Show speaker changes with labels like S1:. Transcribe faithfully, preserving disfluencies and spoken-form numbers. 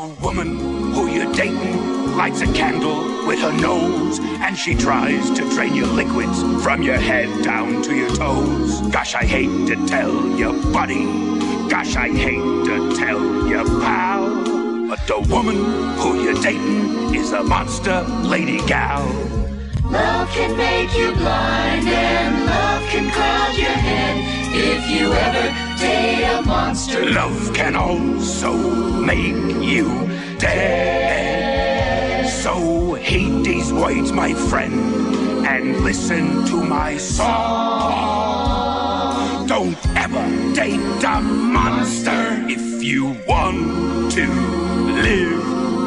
S1: woman who you're dating lights a candle with her nose, and she tries to drain your liquids from your head down to your toes. Gosh, I hate to tell you, buddy. Gosh, I hate to tell you, pal. But the woman who you're dating is a monster lady gal.
S2: Love can make you blind and love can crowd your head if you ever date a monster.
S1: Love can also make you dead. So heed these words, my friend, and listen to my song. Don't ever date a monster if you want to live